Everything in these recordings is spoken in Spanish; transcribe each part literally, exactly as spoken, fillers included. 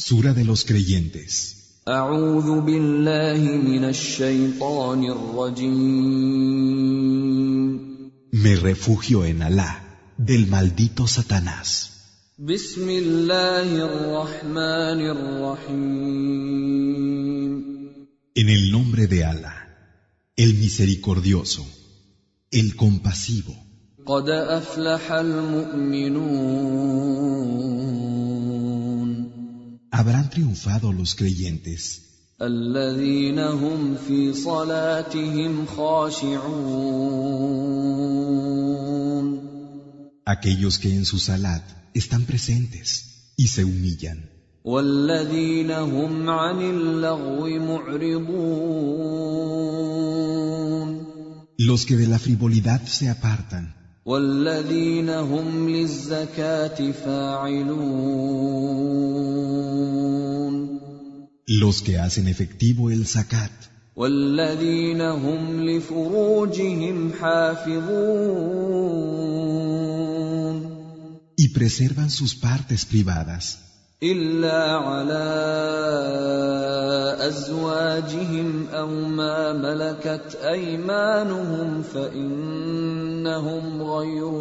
Sura de los creyentes. أعوذ بالله من الشيطان الرجيم. Me refugio en Alá, del maldito Satanás. بسم الله الرحمن الرحيم. En el nombre de Alá, el misericordioso, el compasivo. قد أفلح المؤمنون. Habrán triunfado los creyentes, الذين هم في صلاتهم خاشعون. aquellos que en su salat están presentes y se humillan, والذين هم عن اللغو معرضون. los que de la frivolidad se apartan, والذين هم للزكاة فاعلون. los que hacen efectivo el zakat, والذين هم لفروجهم حافظون. y preservan sus partes privadas, إلا على أزواجهم أو ما ملكت أيمانهم فإنهم غير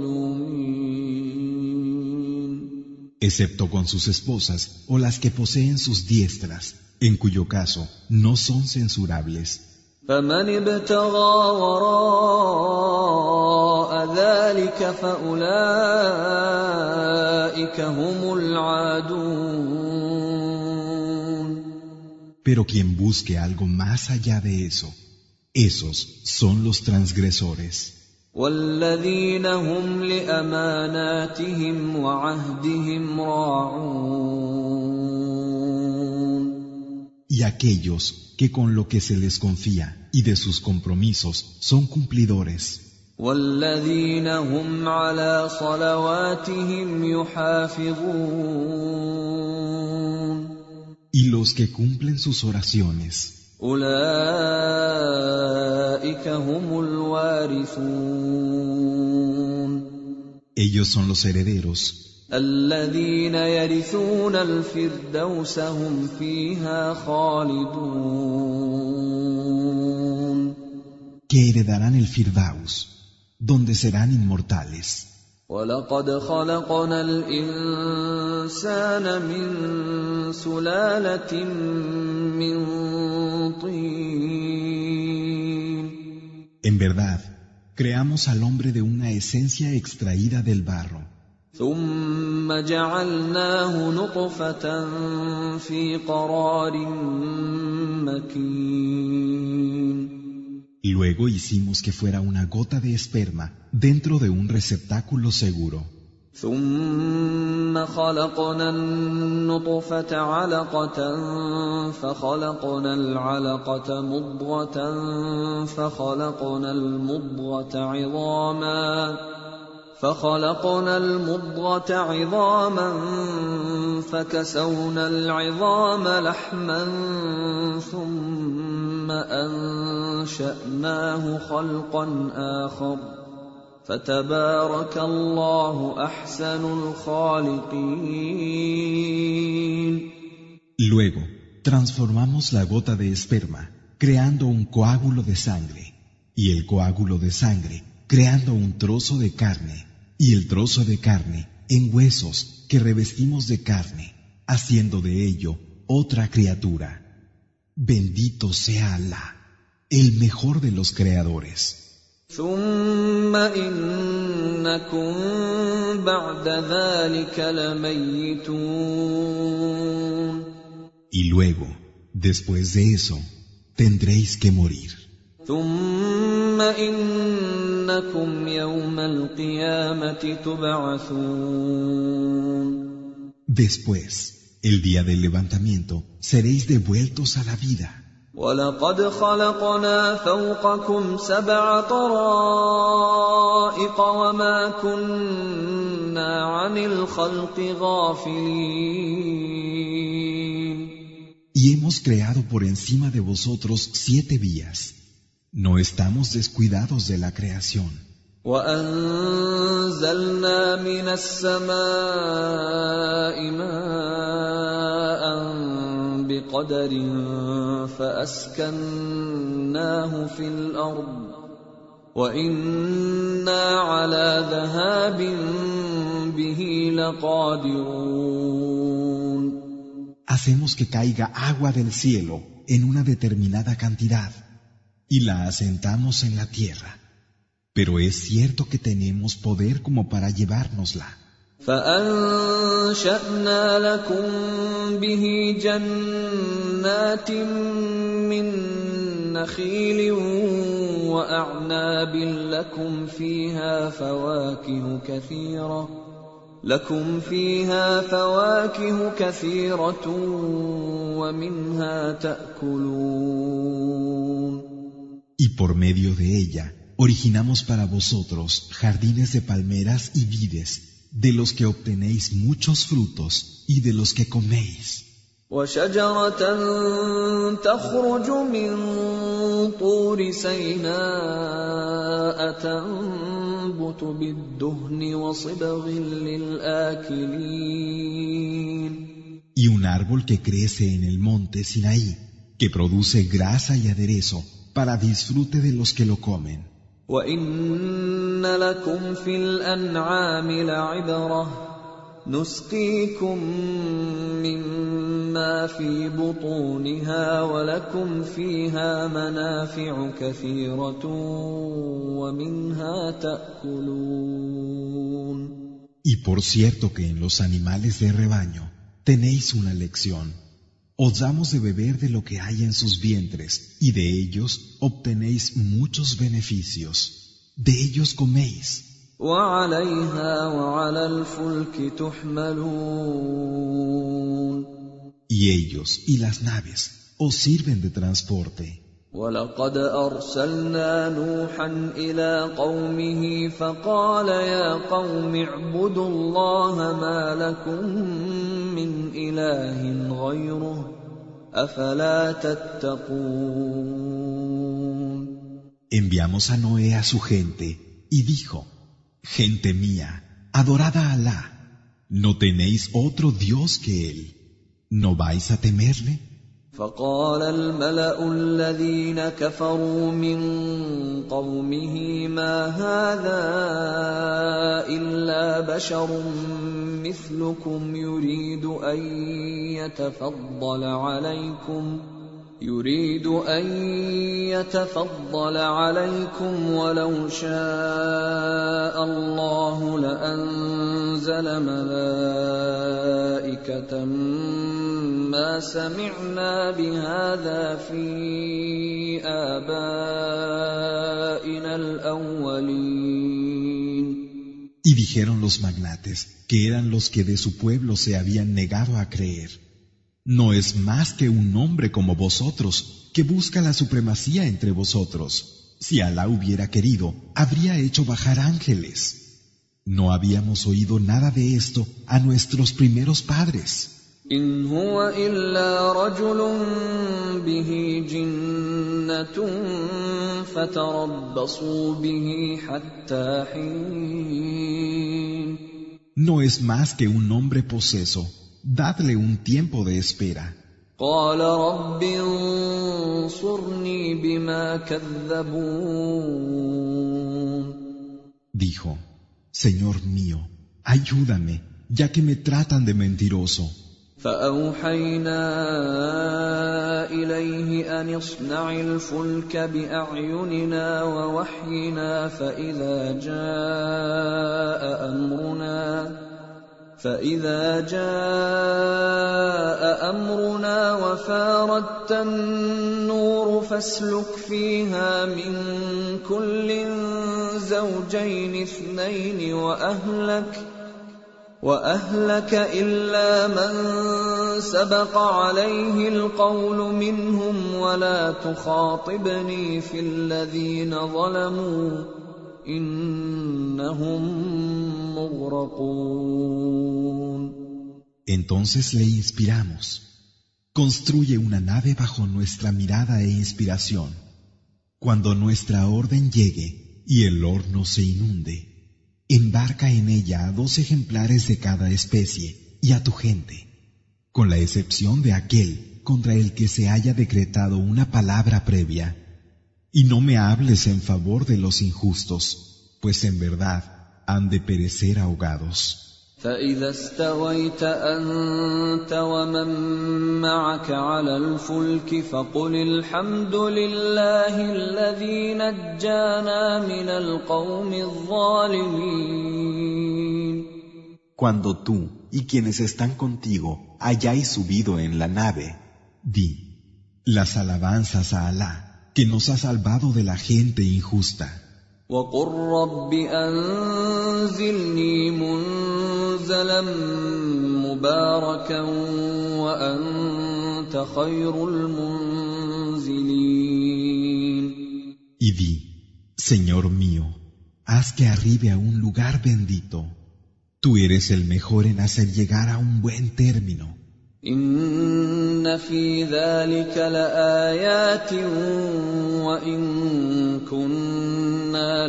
ملومين. excepto con sus esposas o las que poseen sus diestras, en cuyo caso no son censurables. فمن ابتغى وراء ذلك فأولئك هم العادون. Pero quien busque algo más allá de eso, esos son los transgresores. والذين هم لأماناتهم وعهدهم راعون. Y aquellos que con lo que se les confía y de sus compromisos son cumplidores. والذين هم على صلواتهم يحافظون. Y los que cumplen sus oraciones, أولئك هم الوارثون. ellos son los herederos, الذين يرثون الفردوس هم فيها خالدون. que heredarán el Firdaus, donde serán inmortales. ولقد خلقنا الإنسان من سلالة من طين. En verdad, creamos al hombre de una esencia extraída del barro. ثم جعلناه نطفة في قرار مكين. Luego hicimos que fuera una gota de esperma dentro de un receptáculo seguro. ثم خلقنا النطفة علقة فخلقنا العلقة مضغة فخلقنا المضغة عظاما فخلقنا المضغة عظاما فكسونا العظام لحما ثم أنشأناه خلقا آخر فتبارك الله أحسن الخالقين. Luego, transformamos la gota de esperma, creando un coágulo de sangre, y el coágulo de sangre, creando un trozo de carne, y el trozo de carne en huesos que revestimos de carne, haciendo de ello otra criatura. Bendito sea Alá, el mejor de los creadores. ثم إنكم بعد ذلك لميتون. Y luego, después de eso, tendréis que morir. ثم إنكم يوم القيامة تبعثون. Después, el día del levantamiento, seréis devueltos a la vida. ولقد خلقنا فوقكم سبع طرائق وما كنا عن الخلق غافلين. Y hemos creado por encima de vosotros siete vías. No estamos descuidados de la creación. وأنزلنا من السماء ماء بقدر فأسكناه في الأرض وإنا على ذهاب به لقادرون. Hacemos que caiga agua del cielo en una determinada cantidad y la asentamos en la tierra. Pero es cierto que tenemos poder como para llevárnosla. فأنشأنا لكم به جنات من نخيل وأعناب لكم فيها فواكه كثيرة لكم فيها فواكه كثيرة ومنها تأكلون. Y por medio de ella originamos para vosotros jardines de palmeras y vides, de los que obtenéis muchos frutos y de los que coméis. وشجرة تخرج من طور سيناء تنبت بالدهن وصبغ للآكلين. Y un árbol que crece en el monte Sinaí, que produce grasa y aderezo para disfrute de los que lo comen. وَإِنَّ لَكُمْ فِي الْأَنْعَامِ لَعِبْرَةً نُسْقِيكُم مِّمَّا فِي بُطُونِهَا وَلَكُمْ فِيهَا مَنَافِعُ كَثِيرَةٌ وَمِنْهَا تَأْكُلُونَ. Y por cierto que en los animales de rebaño tenéis una lección. Os damos de beber de lo que hay en sus vientres, y de ellos obtenéis muchos beneficios. De ellos coméis. وَعَلَيْهَا وَعَلَى الْفُلْكِ تُحْمَلُونَ. Y ellos y las naves os sirven de transporte. وَلَقَدْ أَرْسَلْنَا نُوحًا إِلَىٰ قَوْمِهِ فَقَالَ يَا قَوْمِ اعْبُدُوا اللَّهَ مَا لَكُم مِّنْ إِلَٰهٍ غَيْرُهُ أَفَلَا تَتَّقُونَ. Enviamos a Noé a su gente y dijo: Gente mía, adorad a Alá, no tenéis otro Dios que Él, ¿no vais a temerle? فقال الملأ الذين كفروا من قومه ما هذا إلا بشر مثلكم يريد أن يتفضل عليكم يريد أن يتفضل عليكم ولو شاء الله لأنزل ملائكة ما سمعنا بهذا في آبائنا الأولين. Y dijeron los magnates, que eran los que de su pueblo se habían negado a creer: No es más que un hombre como vosotros, que busca la supremacía entre vosotros. Si Alá hubiera querido, habría hecho bajar ángeles. No habíamos oído nada de esto a nuestros primeros padres. إن هو إلا رجل به جنة فتربصوا به حتى حين. No es más que un hombre poseso. Dadle un tiempo de espera. قال رب انصرني بما كذبون. Dijo: Señor mío, ayúdame, ya que me tratan de mentiroso. فأوحينا إليه أن اصنع الفلك بأعيننا ووحينا فإذا جاء أمرنا فإذا جاء أمرنا وفاردت النور فاسلك فيها من كل زوجين اثنين وأهلك وأهلك إلا من سبق عليه القول منهم ولا تخاطبني في الذين ظلموا إنهم مغرقون. Entonces le inspiramos: construye una nave bajo nuestra mirada e inspiración. Cuando nuestra orden llegue y el horno se inunde, embarca en ella a dos ejemplares de cada especie y a tu gente, con la excepción de aquel contra el que se haya decretado una palabra previa. Y no me hables en favor de los injustos, pues en verdad han de perecer ahogados. فإذا استويت أنت ومن معك على الفلك فقل الحمد لله الذي نجانا من القوم الظالمين. Cuando tú y quienes están contigo hayáis subido en la nave, di, las alabanzas a Alá, que nos ha salvado de la gente injusta. وقل رب أنزلني منزلا مباركا وأنت خير المنزلين. Y di, Señor mío, haz que arribe a un lugar bendito. Tú eres el mejor en hacer llegar a un buen término. إن في ذلك لآيات وإن كنا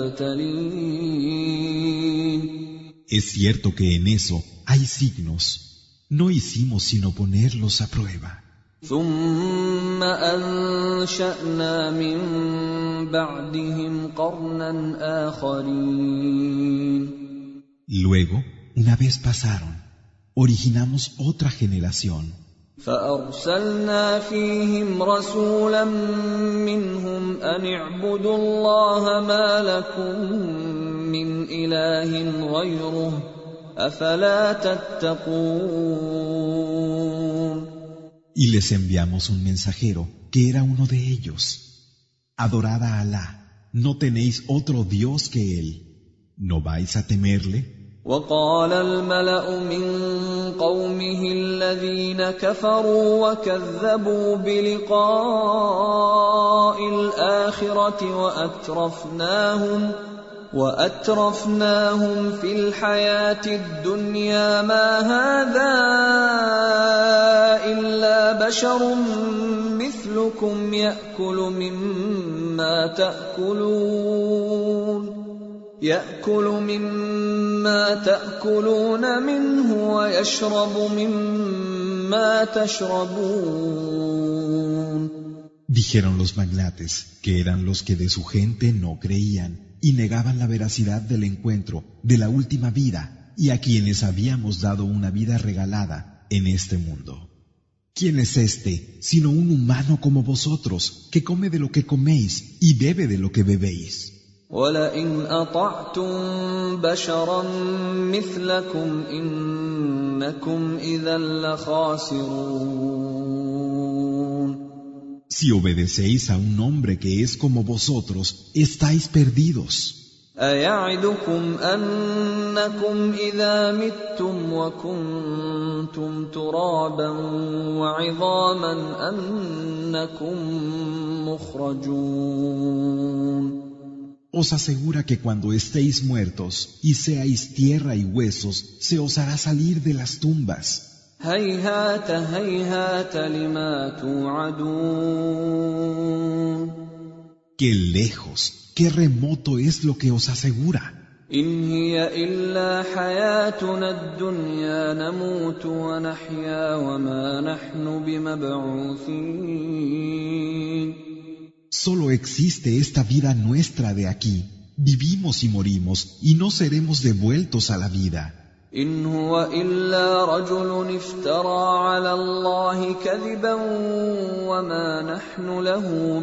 لمبتلين. Es cierto que en eso hay signos. No hicimos sino ponerlos a prueba. ثم أنشأنا من بعدهم قرنا آخرين. Luego, una vez pasaron, originamos otra generación. فأرسلنا فيهم رسولا منهم أن اعبدوا الله ما لكم من إله غيره أفلا تتقون. Y les enviamos un mensajero que era uno de ellos. Adorad a Alá, no tenéis otro Dios que Él. ¿No vais a temerle? وقال الملأ من قومه الذين كفروا وكذبوا بلقاء الآخرة وأترفناهم وأترفناهم في الحياة الدنيا ما هذا إلا بشر مثلكم يأكل مما تأكلون يأكل مما تأكلون منه ويشرب مما تشربون. Dijeron los magnates, que eran los que de su gente no creían y negaban la veracidad del encuentro de la última vida y a quienes habíamos dado una vida regalada en este mundo. ¿Quién es este sino un humano como vosotros que come de lo que coméis y bebe de lo que bebéis? وَلَئِنْ أَطَعْتُمْ بَشَرًا مِثْلَكُمْ إِنَّكُمْ إِذًا لَخَاسِرُونَ. Si obedecéis a un hombre que es como vosotros, estáis perdidos. أَيَعِدُكُمْ أَنَّكُمْ إِذَا مِتُّمْ وَكُنْتُمْ تُرَابًا وَعِظَامًا أَنَّكُمْ مُخْرَجُونَ. Os asegura que cuando estéis muertos y seáis tierra y huesos, se os hará salir de las tumbas. هيهات هيهات لما توعدون. Qué lejos, qué remoto es lo que os asegura. إن هي إلا حياتنا الدنيا نموت ونحيا وما نحن بمبعوثين. Solo existe esta vida nuestra de aquí. Vivimos y morimos y no seremos devueltos a la vida. إن هو إلا رجل افترى على الله كذبا وما نحن له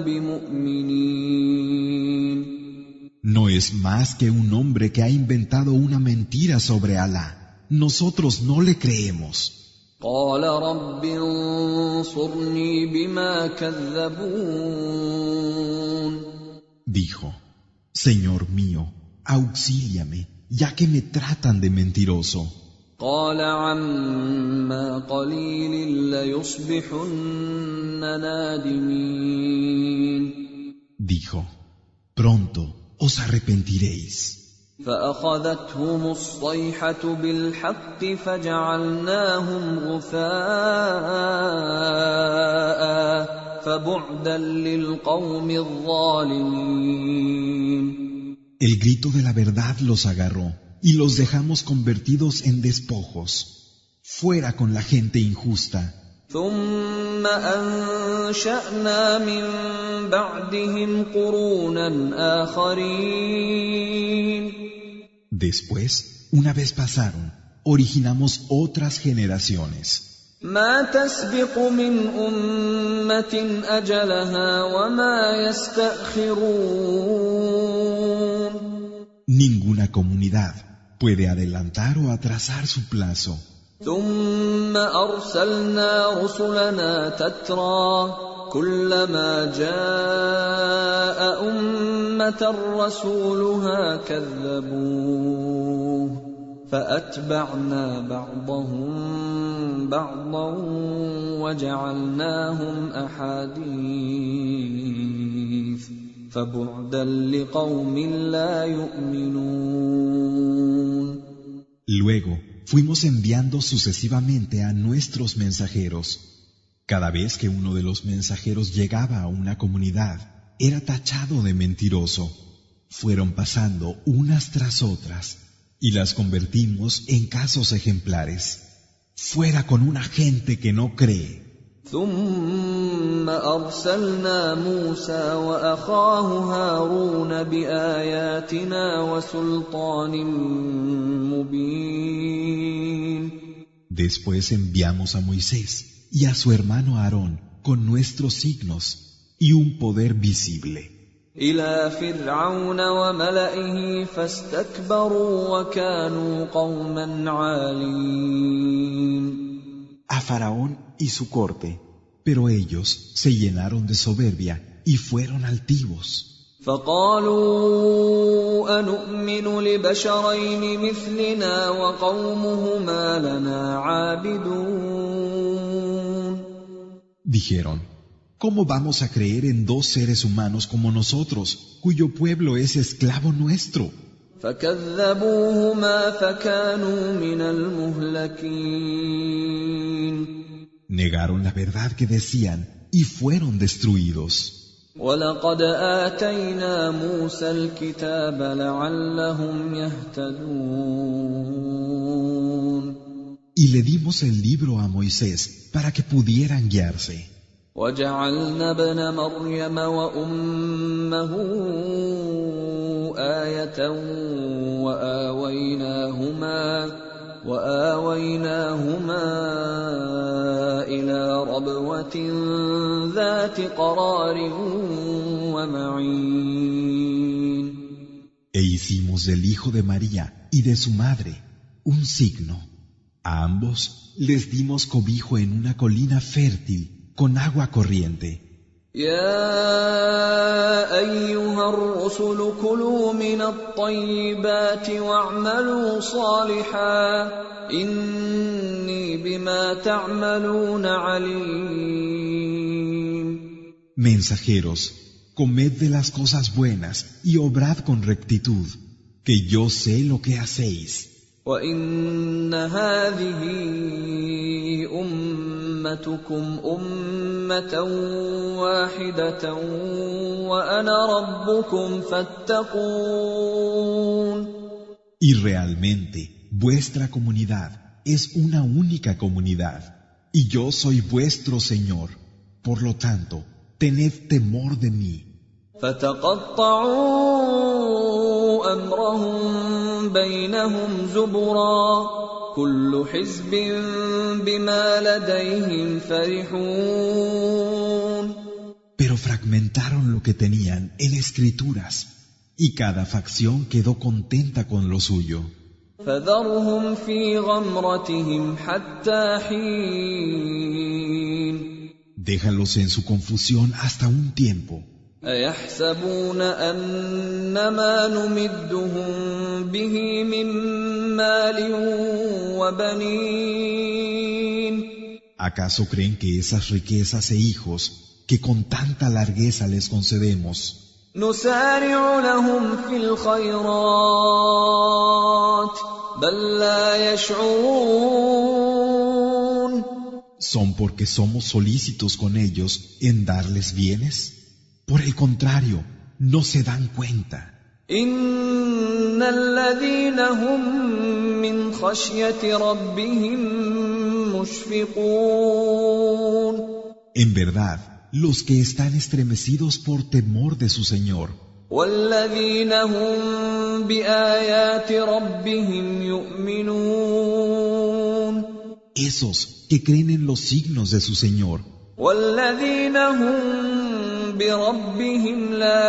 بمؤمنين. No es más que un hombre que ha inventado una mentira sobre Alá. Nosotros no le creemos. قال رب انصرني بما كذبون. Dijo, Señor mío, auxíliame, ya que me tratan de mentiroso. قال عما قليل ليصبحن نادمين. Dijo, pronto os arrepentiréis. فأخذتهم الصيحة بالحق فجعلناهم غثاء فبعدا للقوم الظالمين. El grito de la verdad los agarró y los dejamos convertidos en despojos. Fuera con la gente injusta. ثم أنشأنا من بعدهم قرونا آخرين. Después, una vez pasaron, originamos otras generaciones. ما تسبق من أمة أجلها وما يستأخرون. Ninguna comunidad puede adelantar o atrasar su plazo. ثم أرسلنا رسلنا تترى كلما جاء أمة رسولها كذبوه فأتبعنا بعضهم بعضا وجعلناهم أحاديث فبعدا لقوم لا يؤمنون. Luego fuimos enviando sucesivamente a nuestros mensajeros. Cada vez que uno de los mensajeros llegaba a una comunidad, era tachado de mentiroso. Fueron pasando unas tras otras y las convertimos en casos ejemplares. Fuera con una gente que no cree. ثم أرسلنا موسى وأخاه هارون بآياتنا وسلطان مبين. Después enviamos a Moisés y a su hermano Aarón con nuestros signos y un poder visible. إلى فرعون وملئه فاستكبروا وكانوا قوما عالين. A Faraón y su corte. Pero ellos se llenaron de soberbia y fueron altivos. فقالوا أنؤمن لبشرين مثلنا وقومهما لنا عابدون. Dijeron, ¿cómo vamos a creer en dos seres humanos como nosotros, cuyo pueblo es esclavo nuestro? فكذبوهما فكانوا من المهلكين. Negaron la verdad que decían y fueron destruidos. وَلَقَدْ آتَيْنَا مُوسَى الْكِتَابَ لَعَلَّهُمْ يَهْتَدُونَ. Y le dimos el libro a Moisés para que pudieran guiarse. وَجَعَلْنَا ابْنَ مَرْيَمَ وَأُمَّهُ آيَةً وَآوَيْنَاهُمَا وَآوَيْناهُمَا إِلَى رَبْوَةٍ ذَاتِ قَرَارٍ وَمَعِينٍ. E hicimos del hijo de María y de su madre un signo. A ambos les dimos cobijo en una colina fértil con agua corriente. يا أيها الرسل كلوا من الطيبات واعملوا صالحا إني بما تعملون عليم. Mensajeros, comed de las cosas buenas y obrad con rectitud, que yo sé lo que hacéis. وإن هذه أمتكم أمة واحدة وأنا ربكم فاتقون. Y realmente, vuestra comunidad es una única comunidad, y yo soy vuestro Señor. Por lo tanto, tened temor de mí. فتقطعوا أمرهم بينهم زبرا كل حزب بما لديهم فرحون. Pero fragmentaron lo que tenían en escrituras, y cada facción quedó contenta con lo suyo. فذرهم في غمرتهم حتى حين. Déjalos en su confusión hasta un tiempo. أيحسبون أنما نمدهم به من مال وبنين. ¿Acaso creen que esas riquezas e hijos que con tanta largueza les concedemos نسارع لهم في الخيرات بل لا يشعرون. son porque somos solícitos con ellos en darles bienes? Por el contrario, no se dan cuenta. إن الذين هم من خشية ربهم مشفقون. En verdad, los que están estremecidos por temor de su Señor, والذين هم بآيات ربهم يؤمنون esos que creen en los signos de su Señor, والذين هم بربهم لا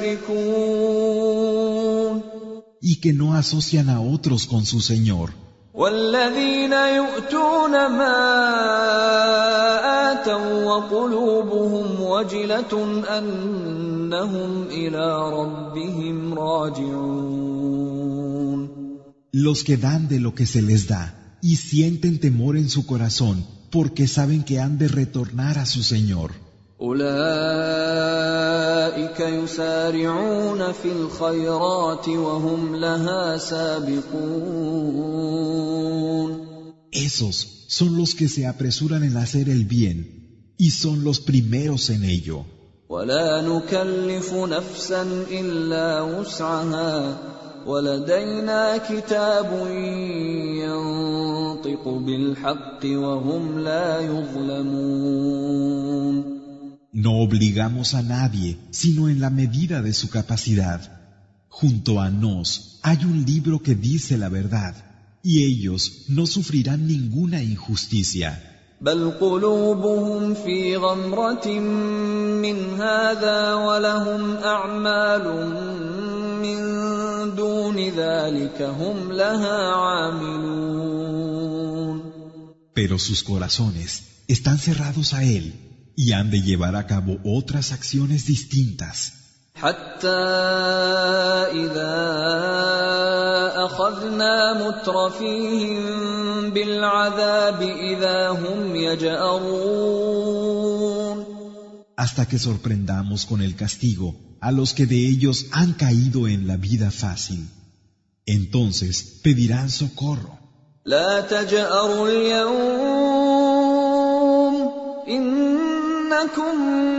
يشركون y que no asocian a otros con su Señor, والذين يؤتون ما آتوا وقلوبهم وجلة أنهم إلى ربهم راجعون. los que dan de lo que se les da y sienten temor en su corazón porque saben que han de retornar a su Señor. أولئك يسارعون في الخيرات وهم لها سابقون. Esos son los que se apresuran en hacer el bien y son los primeros en ello. ولا نكلف نفسا إلا وسعها ولدينا كتاب ينطق بالحق وهم لا يظلمون. No obligamos a nadie, sino en la medida de su capacidad. Junto a nos hay un libro que dice la verdad, y ellos no sufrirán ninguna injusticia. بل قلوبهم في غمرة من هذا ولهم أعمال من دون ذلك هم لها عاملون. Pero sus corazones están cerrados a él y han de llevar a cabo otras acciones distintas. حتى إذا أخذنا مترفيهم بالعذاب إذا هم يجأرون. Hasta que sorprendamos con el castigo a los que de ellos han caído en la vida fácil. Entonces pedirán socorro. لا تجأروا اليوم إنكم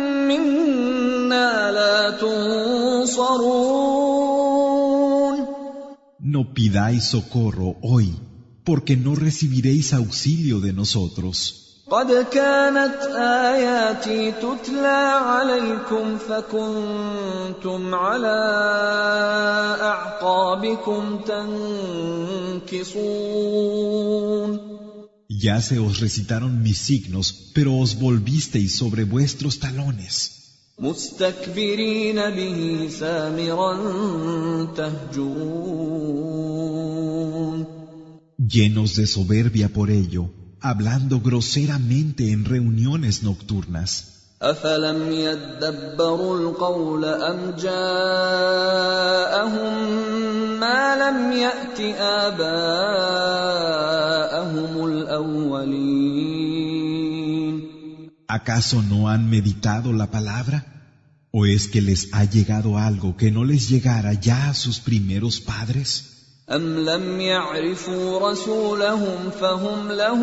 منا لا تنصرون. No pidáis socorro hoy, porque no recibiréis auxilio de nosotros. قد كانت آياتي تتلى عليكم فكنتم على أعقابكم تنكصون. Ya se os recitaron mis signos, pero os volvisteis sobre vuestros talones. مستكبرين به سامرا تهجرون. Llenos de soberbia por ello, hablando groseramente en reuniones nocturnas. أفلم يدبروا القول أم جاءهم ما لم يأت آباءهم الأولين. ¿Acaso no han meditado la palabra? ¿O es que les ha llegado algo que no les llegara ya a sus primeros padres? أم لم يعرفوا رسولهم فهم له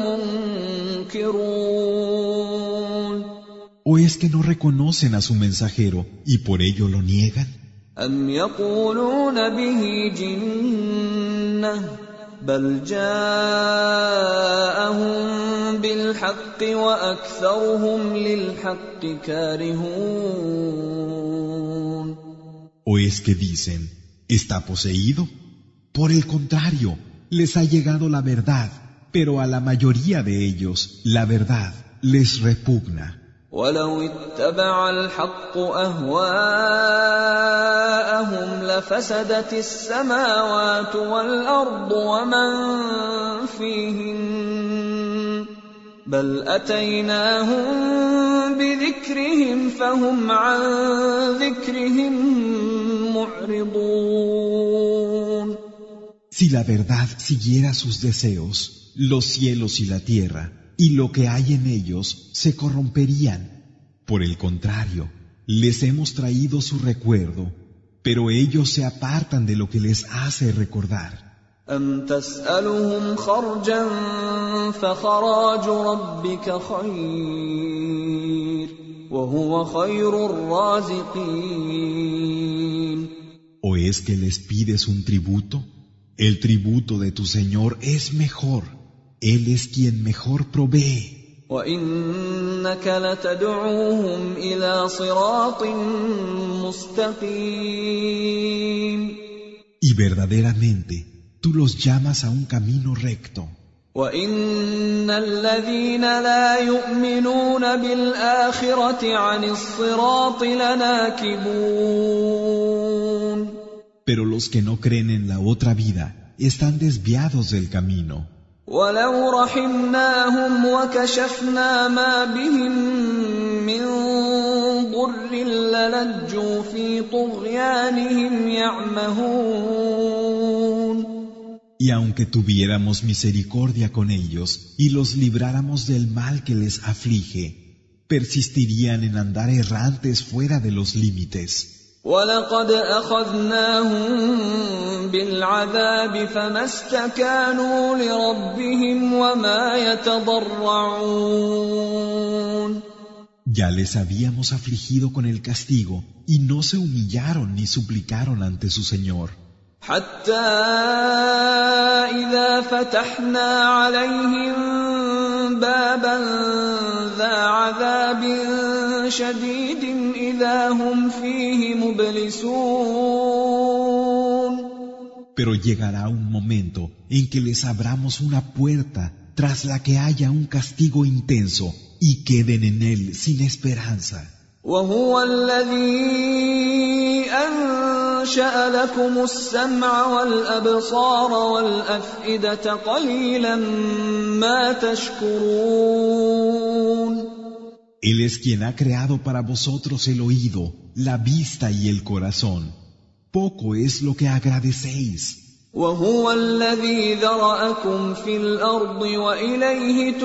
منكرون. ¿O es que no reconocen a su mensajero y por ello lo niegan? أم يقولون به جنة بل جاءهم بالحق وأكثرهم للحق كارهون. ¿O es que dicen, está poseído? Por el contrario, les ha llegado la verdad, pero a la mayoría de ellos la verdad les repugna. ولو اتبع الحق أهواءهم لفسدت السماوات والأرض ومن فيهن بل أتيناهم بذكرهم فهم عن ذكرهم معرضون. Si la verdad siguiera sus deseos, los cielos y la tierra y lo que hay en ellos se corromperían. Por el contrario, les hemos traído su recuerdo, pero ellos se apartan de lo que les hace recordar. أم تسألهم خرجا فخراج ربك خير وهو خير الرازقين. ¿O es que les pides un tributo? El tributo de tu Señor es mejor. Él es quien mejor provee. وإنك لتدعوهم إلى صراط مستقيم. Y verdaderamente tú los llamas a un camino recto. وَإِنَّ الَّذِينَ لَا يُؤْمِنُونَ بِالْآخِرَةِ عَنِ الصِّرَاطِ لَنَاكِبُونَ. Pero los que no creen en la otra vida están desviados del camino. وَلَوْ رَحِمْنَاهُمْ وَكَشَفْنَا مَا بِهِم مِّن ضُرٍّ لَّلَجُّوا فِي طُغْيَانِهِمْ يَعْمَهُونَ. Y aunque tuviéramos misericordia con ellos y los libráramos del mal que les aflige, persistirían en andar errantes fuera de los límites. وَلَقَدْ أَخَذْنَاهُم بِالْعَذَابِ فَمَا اسْتَكَانُوا لِرَبِّهِمْ وَمَا يَتَضَرَّعُونَ. Ya les habíamos afligido con el castigo y no se humillaron ni suplicaron ante su Señor. حتى إذا فتحنا عليهم بابا ذا عذاب شديد إذا هم فيه مبلسون. Pero llegará un momento en que les abramos una puerta tras la que haya un castigo intenso y queden en él sin esperanza. وهو الذي أنشأ لكم السمع والأبصار والأفئدة قليلا ما تشكرون. Él es quien ha creado para vosotros el oído, la vista y el corazón. Poco es lo que agradecéis. وهو الذي ذرأكم في الأرض وإليه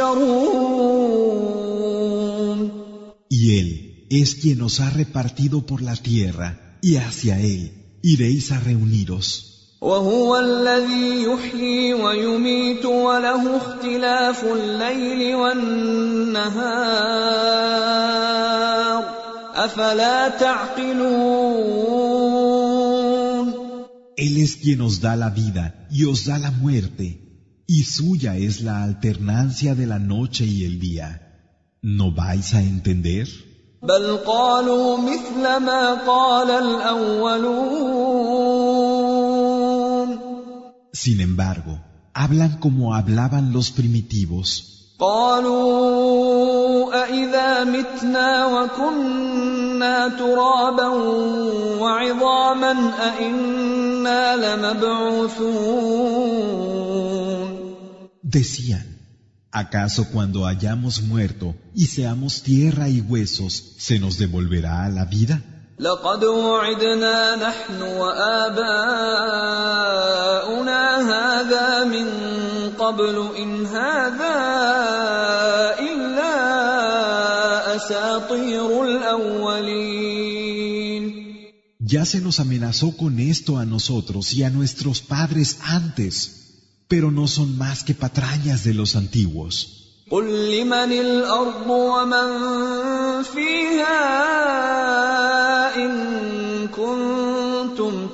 تحشرون. Y Él es quien os ha repartido por la tierra, y hacia Él iréis a reuniros. وهو الذي يحيي ويميت وله اختلاف الليل والنهار أفلا تعقلون. Él es quien os da la vida y os da la muerte, y suya es la alternancia de la noche y el día. ¿No vais a entender? بل قالوا مثل ما قال الأولون. Sin embargo, hablan como hablaban los primitivos. قالوا أإذا متنا وكنا ترابا وعظاما أإنا لمبعوثون. Decían, ¿acaso cuando hayamos muerto y seamos tierra y huesos, se nos devolverá la vida? لقد وعدنا نحن وآباؤنا هذا من قبل إن هذا إلا أساطير الأولين. Ya se nos amenazó con esto a nosotros y a nuestros padres antes, pero no son más que patrañas de los antiguos. قل لمن الأرض ومن فيها إن كنتم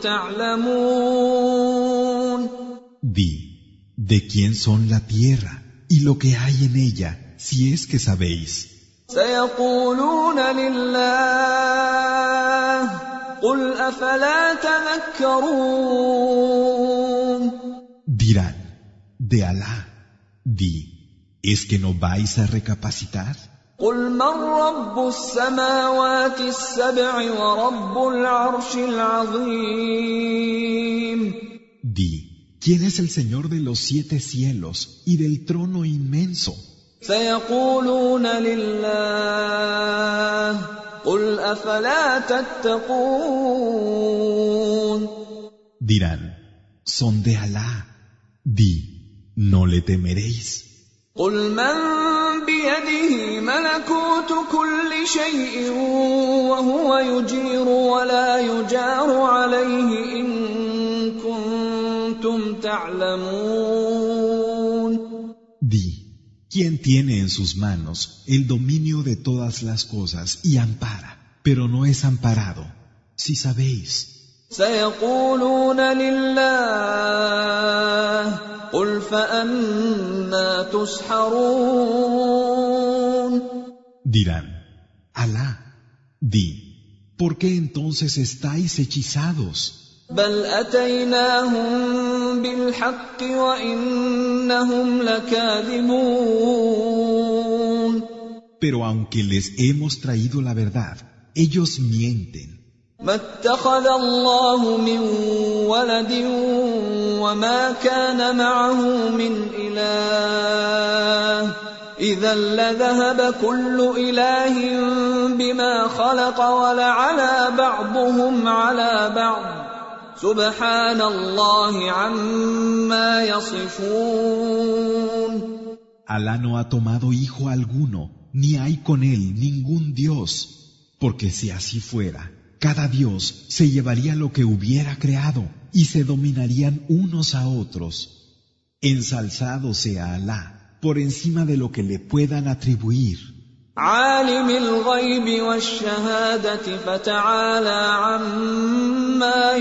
تعلمون. Di, ¿de quién son la tierra y lo que hay en ella, si es que sabéis? سيقولون لله قل أفلا تذكرون. Dirán, de Alá. Di, ¿es que no vais a recapacitar? قل من رب السماوات السبع ورب العرش العظيم. Di, ¿quién es el Señor de los siete cielos y del trono inmenso? سيقولون لله قل أفلا تتقون. Dirán, son de Alá. Di, ¿no le temeréis? قل من بيده ملكوت كل شيء وهو يجير ولا يجار عليه إن كنتم تعلمون. Di, ¿quién tiene en sus manos el dominio de todas las cosas y ampara, pero no es amparado, si sabéis? سيقولون لله قل فأنى تسحرون. Dirán, Alá, di, ¿por qué entonces estáis hechizados? بل أتيناهم بالحق وإنهم لكاذبون. Pero aunque les hemos traído la verdad, ellos mienten. ما اتخذ الله من ولد وما كان معه من إله إذا لذهب كل إله بما خلق ولعلى بعضهم على بعض سبحان الله عما يصفون. Alá no ha tomado hijo alguno, ni hay con él ningún Dios, porque si así fuera, cada Dios se llevaría lo que hubiera creado y se dominarían unos a otros. Ensalzado sea Alá por encima de lo que le puedan atribuir. عالم الغيب والشهادة فتعالى عما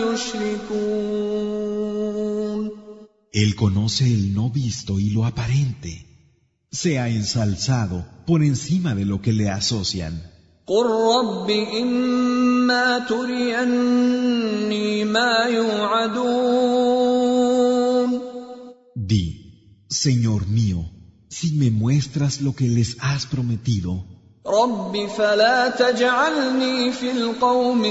يشركون. Él conoce el no visto y lo aparente. Sea ensalzado por encima de lo que le asocian. قل رب إما تريني ما يوعدون. Di, Señor mío, si me muestras lo que les has prometido, رب فلا تجعلني في القوم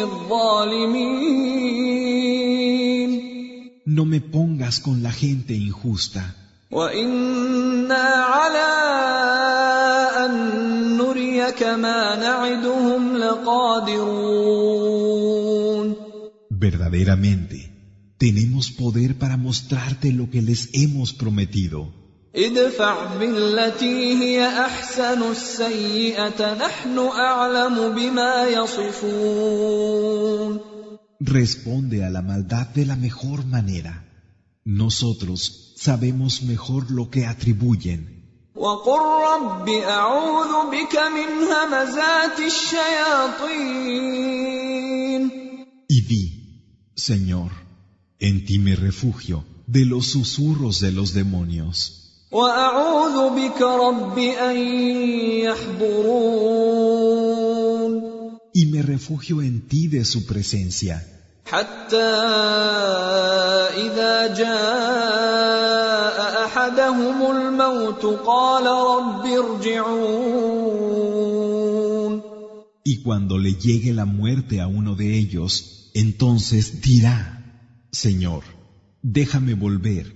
الظالمين. no me pongas con la gente injusta. وإنا على أن نريك ما نعدهم لقادرون. Verdaderamente, tenemos poder para mostrarte lo que les hemos prometido. ادفع بالتي هي أحسن السيئة نحن أعلم بما يصفون. Responde a la maldad de la mejor manera. Nosotros sabemos mejor lo que atribuyen. وقل رب أعوذ بك من همزات الشياطين. Y di, Señor, en ti me refugio de los susurros de los demonios. وأعوذ بك رب أن يحضرون. Y me refugio en ti de su presencia. حتى إذا جاء أحدهم الموت قال رب ارجعون. Y cuando le llegue la muerte a uno de ellos, entonces dirá, Señor, déjame volver.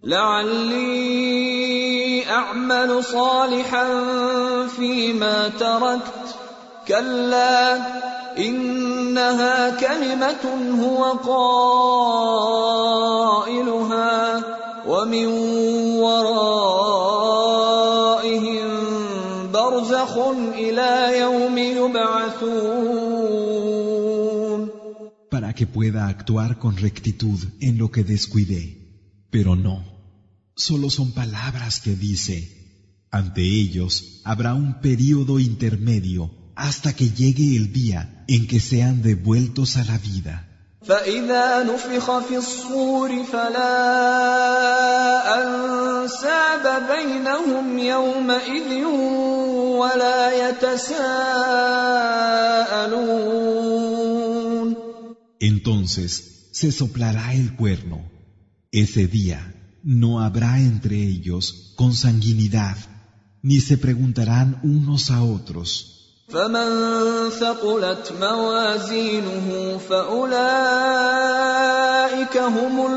لعلي أعمل صالحا فيما تركت كلا إنها كلمة هو قائلها ومن ورائهم برزخ إلى يوم يبعثون. Para que pueda actuar con rectitud en lo que descuidé. Pero no, solo son palabras que dice. Ante ellos habrá un período intermedio hasta que llegue el día en que sean devueltos a la vida. فإذا نفخ في الصور فلا أنساب بينهم يومئذ ولا يتساءلون. Entonces se soplará el cuerno. Ese día no habrá entre ellos consanguinidad, ni se preguntarán unos a otros. فمن ثقلت موازينه فأولئك هم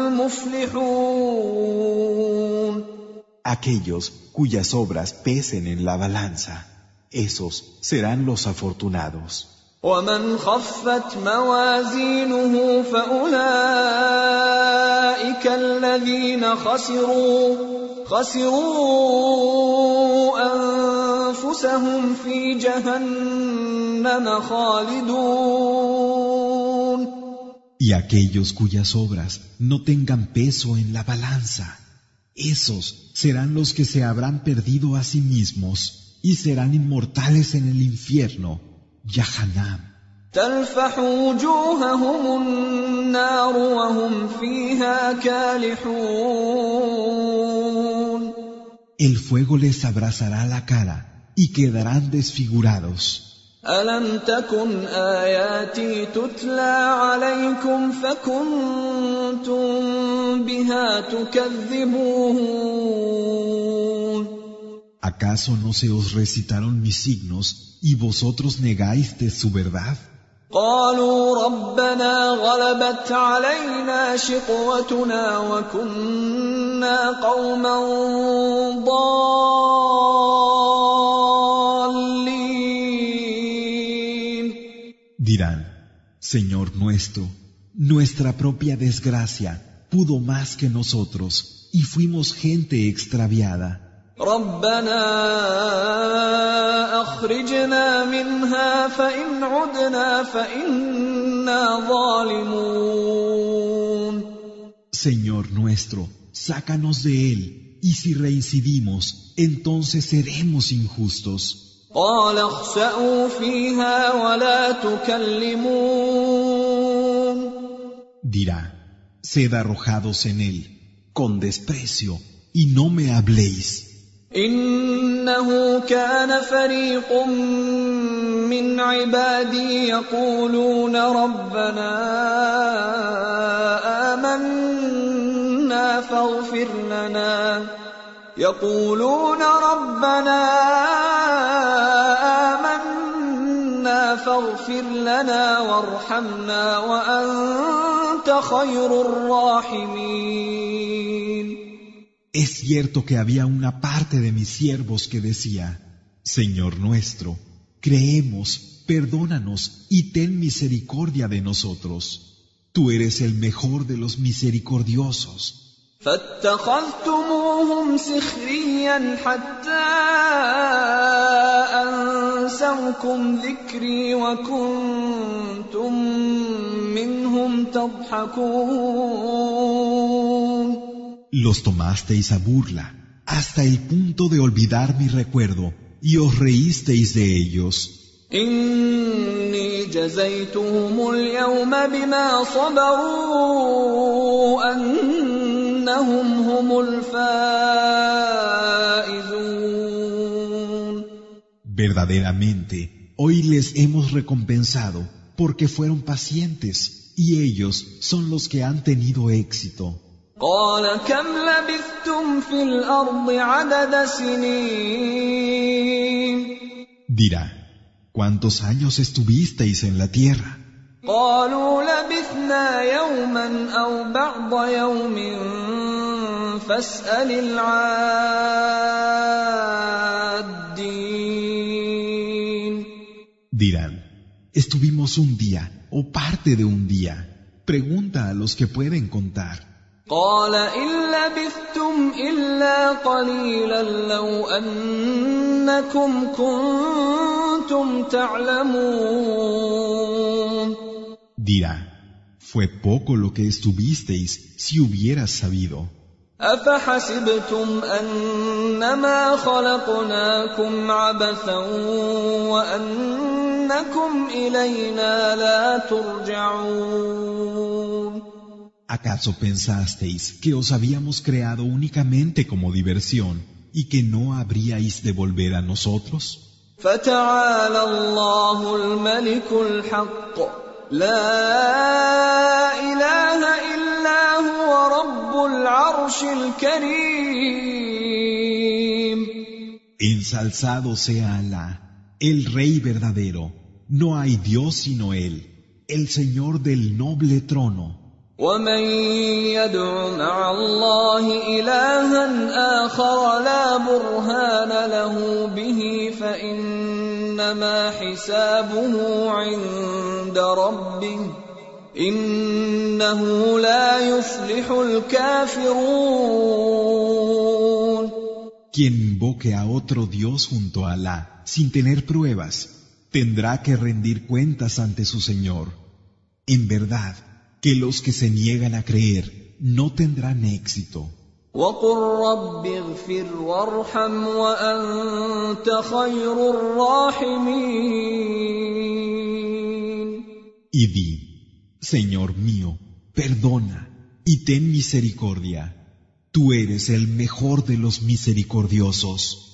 المفلحون. Aquellos cuyas obras pesen en la balanza, esos serán los afortunados. ومن خفت موازينه فأولئك الذين خسروا خسروا أنفسهم في جهنم خالدون. Y aquellos cuyas obras no tengan peso en la balanza, esos serán los que se habrán perdido a sí mismos y serán inmortales en el infierno, Yahanam. تلفح وجوههم النار وهم فيها كالحون. El fuego les abrazará la cara y quedarán desfigurados. ألم تكن آياتي تتلى عليكم فكنتم بها تكذبون ¿Acaso no se os recitaron mis signos y vosotros negáis de su verdad? قالوا ربنا غلبت علينا شقوتنا وكنا قوما ضالين. Dirán, Señor nuestro, nuestra propia desgracia pudo más que nosotros y fuimos gente extraviada. ربنا أخرجنا منها فإن عدنا فإنا ظالمون. Señor nuestro, sácanos de él, y si reincidimos, entonces seremos injustos. قال اخسأوا فيها ولا تكلمون. Dirá, sed arrojados en él, con desprecio, y no me habléis. إنه كان فريق من عبادي يقولون ربنا آمنا فاغفر لنا يقولون ربنا آمنا فاغفر لنا وارحمنا وأنت خير الراحمين. Es cierto que había una parte de mis siervos que decía, Señor nuestro, creemos, perdónanos y ten misericordia de nosotros. Tú eres el mejor de los misericordiosos. فاتخذتموهم سخريا حتى أنسوكم ذكري وكنتم منهم تضحكون. Los tomasteis a burla, hasta el punto de olvidar mi recuerdo, y os reísteis de ellos. إني جزيتهم اليوم بما صبروا أنهم هم الفائزون. Verdaderamente, hoy les hemos recompensado porque fueron pacientes, y ellos son los que han tenido éxito. قال كم لبثتم في الأرض عدد سنين. Dirá, ¿cuántos años estuvisteis en la tierra? قالوا لبثنا يوما أو بعض يوم فاسأل العادين. Dirán, estuvimos un día o parte de un día. Pregunta a los que pueden contar. قال إن لبثتم إلا قليلا لو أنكم كنتم تعلمون. Dirá, fue poco lo que estuvisteis si hubieras sabido. أفحسبتم أنما خلقناكم عبثا وأنكم إلينا لا ترجعون. ¿Acaso pensasteis que os habíamos creado únicamente como diversión y que no habríais de volver a nosotros? فتعالى الله الملك الحق لا إله إلا هو رب العرش الكريم. Ensalzado sea Alá, el Rey verdadero. No hay Dios sino Él, el Señor del noble trono. ومن يدع مع الله إلها آخر لا برهان له به فإنما حسابه عند ربه إنه لا يفلح الكافرون. Quien invoque a otro Dios junto a Alá sin tener pruebas tendrá que rendir cuentas ante su Señor. En verdad, que los que se niegan a creer no tendrán éxito. وقل رب اغفر وارحم وأنت خير الراحمين. Y di, Señor mío, perdona y ten misericordia. Tú eres el mejor de los misericordiosos.